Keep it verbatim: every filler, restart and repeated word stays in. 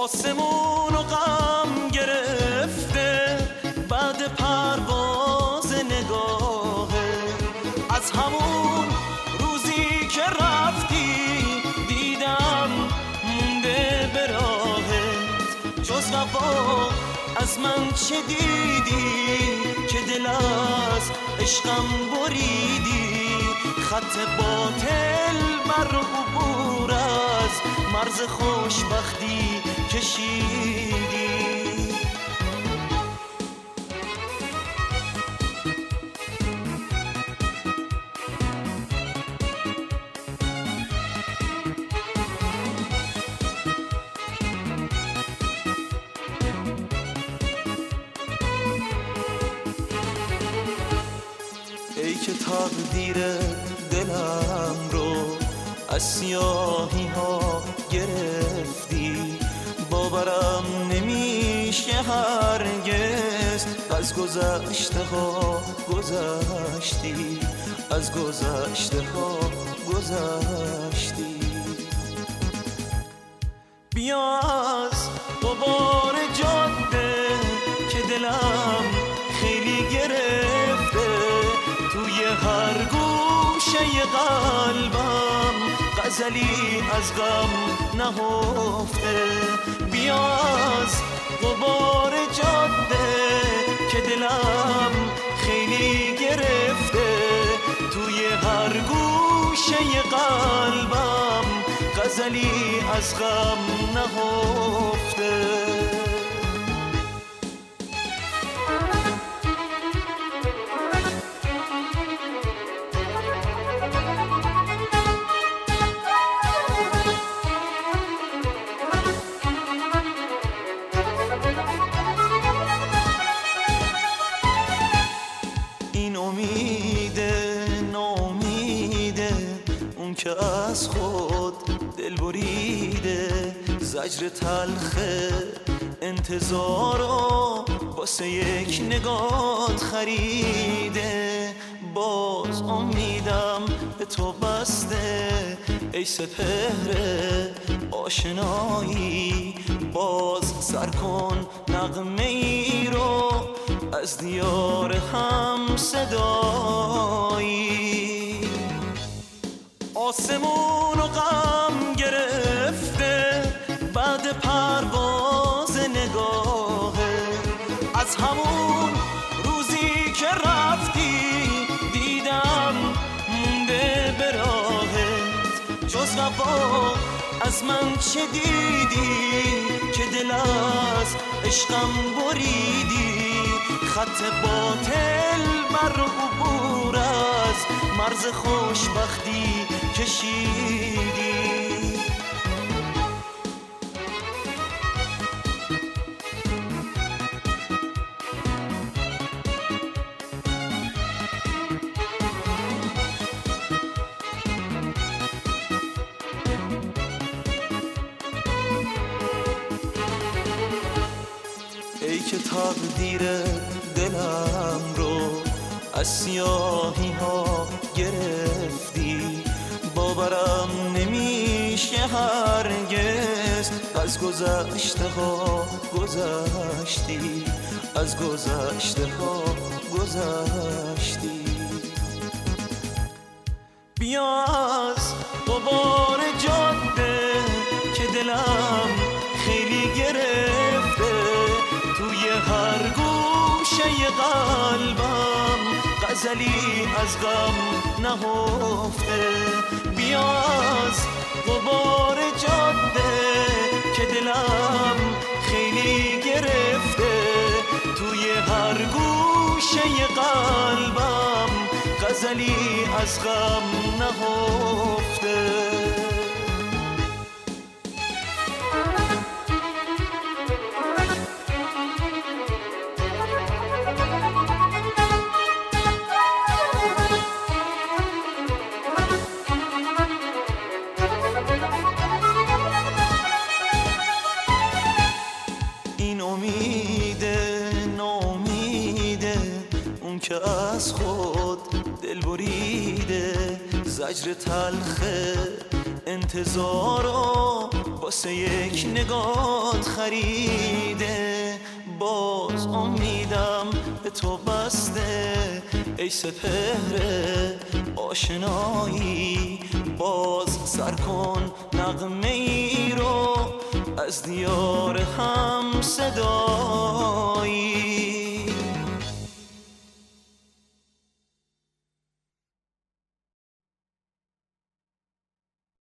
آسمون و غم گرفته بعد پرواز نگاهه. از همون روزی که رفتی دیدم مونده به راهت. جز وفا از من چه دیدی که دل از عشقم بریدی؟ خط باطل بر عبور از مرز خوشبختی کشیدی. ای که تقدیر دلم رو از سیاهی ها گرفتی، باورم نمیشه هرگز از گذشته ها گذشتی، از گذشته ها گذشتی. بیا از غبار جاده که دلم خیلی گرفته، توی هر گوشه قلبم غزلی از غم نهفته. بیا از غبار جاده که دلم خیلی گرفته، توی هر گوشه قلبم غزلی از غم نهفته. این امیده نامیده اون که از خود دل بریده، زجر تلخ انتظارو واسه یک نگات خریده. باز امیدم به تو بسته ای سپهر آشنایی، باز سر کن نغمه ای رو از دیار هم صدایی. آسمون و غم گرفته بعد پرواز نگاهه. از همون روزی که رفتی دیدم مونده به راهت. جز وفا از من چه دیدی که دل از عشقم بریدی؟ خط باطل بر عبور از مرز خوشبختی کشیدی. ای که تقدیر دلم رو از سیاهی ها گرفتی، باورم نمیشه هرگز از گذشته ها گذشتی، از گذشته ها گذشتی. بیا از غبار جاده که دلم خیلی گرفته، توی هر گوشه قلبم غزلی از غم نهفته. بیا از غبار جاده که دلم خیلی گرفته، توی هر گوشه قلبم غزلی از غم نهفته. این امیده نامیده اون که از خود دل بریده، زجر تلخ انتظارو واسه یک نگات خریده. باز امیدم به تو بسته ای سپهر آشنایی. باز سر کن نغمه ای رو از دیار هم صدا